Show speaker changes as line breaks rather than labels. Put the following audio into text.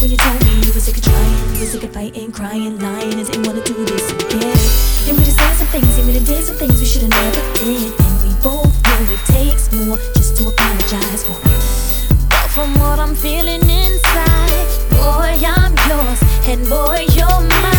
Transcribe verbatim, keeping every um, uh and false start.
when you told me you were sick of trying, you were sick of fighting, crying, lying, and didn't wanna do this again. And we just said some things, and we done did some things we should've never did. And we both know it takes more just to apologize for. But from what I'm feeling inside, boy, I'm yours, and boy, you're mine.